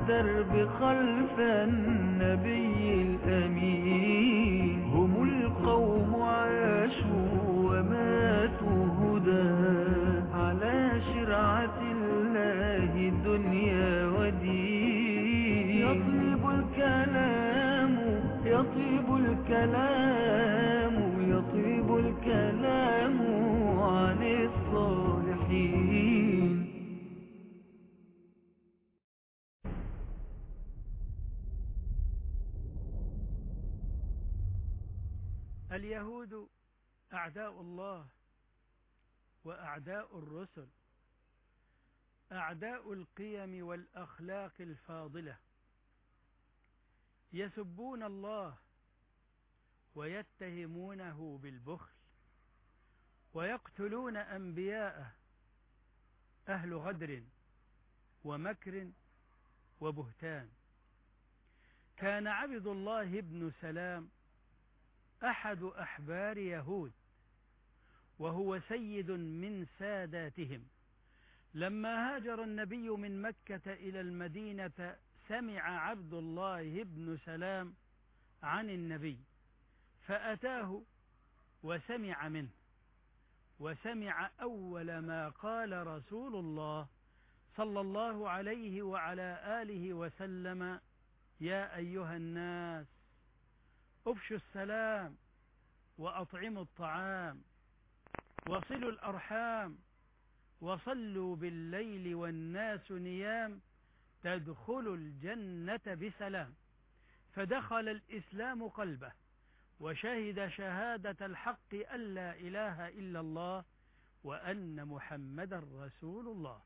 الدرب خلف النبي الأمين. هم القوم عاشوا وماتوا هدى على شرعة الله دنيا ودين. يطيب الكلام يطيب الكلام يطيب الكلام عن الصالحين. اليهود أعداء الله وأعداء الرسل، أعداء القيم والأخلاق الفاضلة، يسبون الله ويتهمونه بالبخل ويقتلون أنبياءه، أهل غدر ومكر وبهتان. كان عبد الله بن سلام أحد أحبار يهود، وهو سيد من ساداتهم. لما هاجر النبي من مكة إلى المدينة سمع عبد الله بن سلام عن النبي، فأتاه وسمع منه، وسمع أول ما قال رسول الله صلى الله عليه وعلى آله وسلم: يا أيها الناس افشوا السلام وأطعموا الطعام وصلوا الأرحام وصلوا بالليل والناس نيام تدخلوا الجنة بسلام. فدخل الإسلام قلبه وشهد شهادة الحق أن لا إله إلا الله وأن محمدا رسول الله.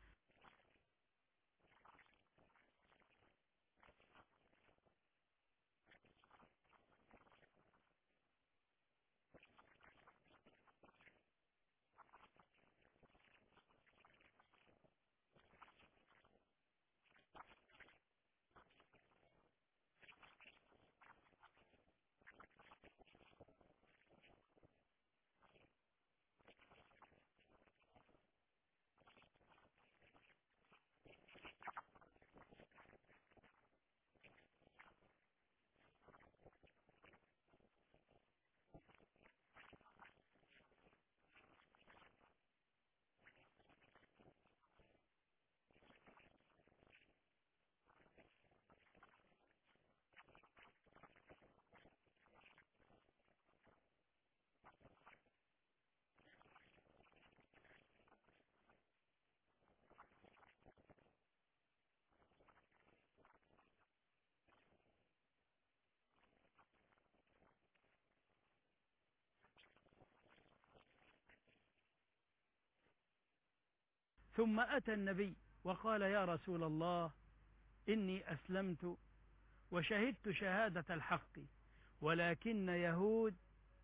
ثم أتى النبي وقال: يا رسول الله، إني أسلمت وشهدت شهادة الحق، ولكن يهود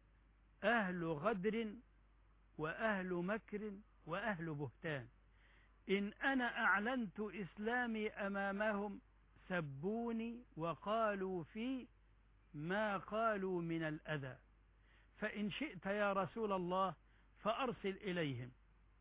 أهل غدر وأهل مكر وأهل بهتان. إن أنا أعلنت إسلامي أمامهم سبوني وقالوا في ما قالوا من الأذى، فإن شئت يا رسول الله فأرسل إليهم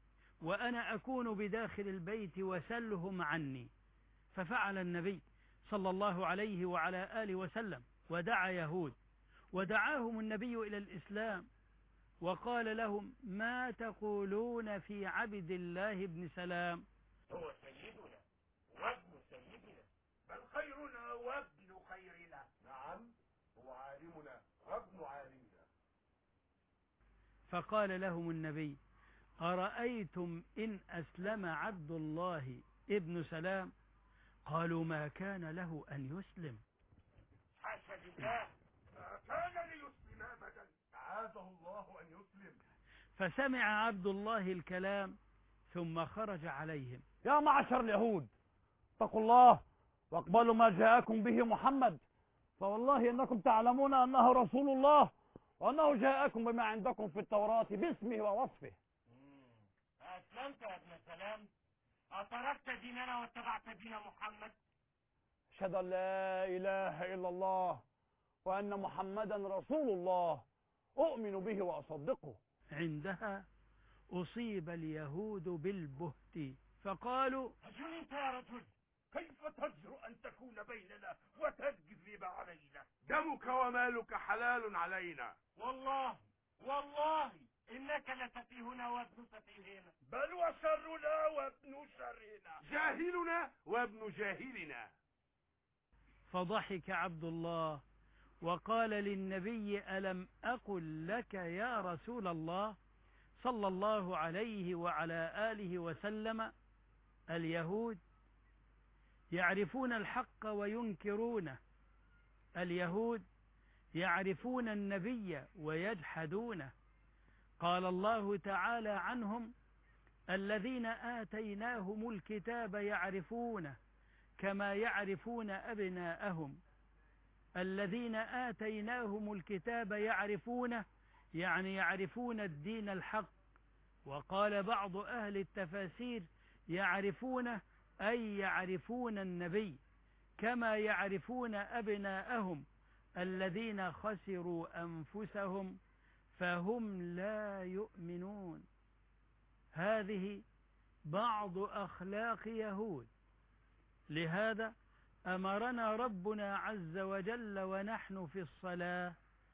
وأنا أكون بداخل البيت وسلهم عني. ففعل النبي صلى الله عليه وعلى آله وسلم ودعا يهود، ودعاهم النبي إلى الإسلام وقال لهم: ما تقولون في عبد الله بن سلام؟ هو سيدنا وابن سيدنا، بل خيرنا وابن خيرنا. نعم، هو عالمنا وابن عالمنا. فقال لهم النبي: أرأيتم إن أسلم عبد الله ابن سلام؟ قالوا: ما كان له أن يسلم. حاشا لله، ما كان ليسلم أبدا، أعاذه الله أن يسلم. فسمع عبد الله الكلام ثم خرج عليهم: يا معشر اليهود، اتقوا الله واقبلوا ما جاءكم به محمد، فوالله إنكم تعلمون أنه رسول الله، وأنه جاءكم بما عندكم في التوراة باسمه ووصفه. أسلمت يا ابن سلام؟ أتركت ديننا واتبعت دين محمد؟ أشهد أن لا إله إلا الله وأن محمدا رسول الله، أؤمن به وأصدقه. عندها أصيب اليهود بالبهت فقالوا: أجننت يا رجل؟ كيف تجرؤ أن تكون بيننا وتكذب علينا؟ دمك ومالك حلال علينا. والله إنك لسفيهنا وابن سفيهنا، بل وشرنا وابن شرنا، جاهلنا وابن جاهلنا. فضحك عبد الله وقال للنبي: ألم أقل لك يا رسول الله صلى الله عليه وعلى آله وسلم اليهود يعرفون الحق وينكرونه، اليهود يعرفون النبي ويجحدونه. قال الله تعالى عنهم: الذين آتيناهم الكتاب يعرفونه كما يعرفون أبناءهم. الذين آتيناهم الكتاب يعرفونه يعني يعرفون الدين الحق. وقال بعض أهل التفاسير يعرفونه أي يعرفون النبي كما يعرفون أبناءهم الذين خسروا أنفسهم فهم لا يؤمنون. هذه بعض أخلاق يهود. لهذا أمرنا ربنا عز وجل ونحن في الصلاة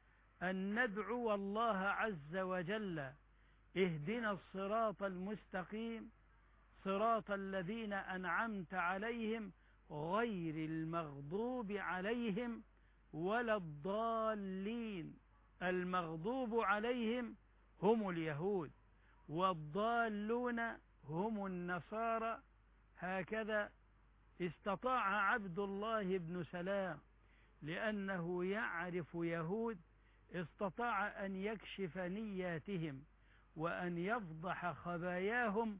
أن ندعو الله عز وجل: اهدنا الصراط المستقيم صراط الذين أنعمت عليهم غير المغضوب عليهم ولا الضالين. المغضوب عليهم هم اليهود والضالون هم النصارى. هكذا استطاع عبد الله بن سلام لأنه يعرف يهود، استطاع أن يكشف نياتهم وأن يفضح خباياهم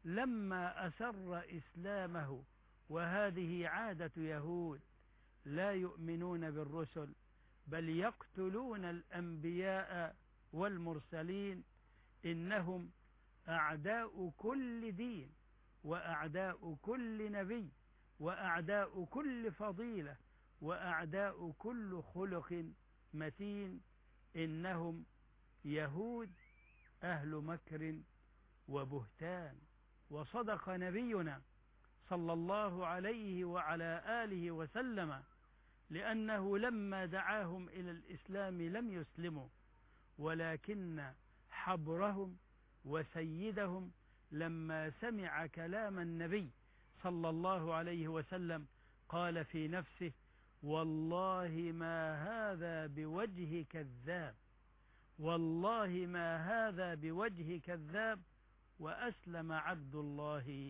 لما أسر إسلامه. وهذه عادة يهود، لا يؤمنون بالرسل بل يقتلون الأنبياء والمرسلين. إنهم أعداء كل دين وأعداء كل نبي وأعداء كل فضيلة وأعداء كل خلق متين. إنهم يهود أهل مكر وبهتان. وصدق نبينا صلى الله عليه وعلى آله وسلم، لأنه لما دعاهم إلى الإسلام لم يسلموا، ولكن حبرهم وسيدهم لما سمع كلام النبي صلى الله عليه وسلم قال في نفسه: والله ما هذا بوجه كذاب، والله ما هذا بوجه كذاب. وأسلم عبد الله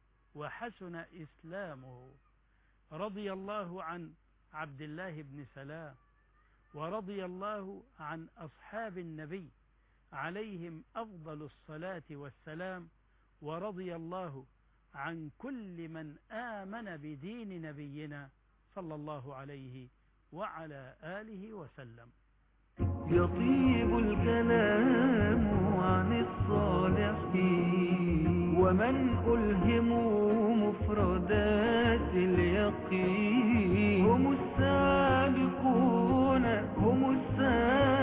وحسن إسلامه. رضي الله عن عبد الله بن سلام، ورضي الله عن أصحاب النبي عليهم أفضل الصلاة والسلام، ورضي الله عن كل من آمن بدين نبينا صلى الله عليه وعلى آله وسلم. يطيب الكلام عن الصالحين ومن ألهموا مفردات اليقين هم السابقون هم السابقون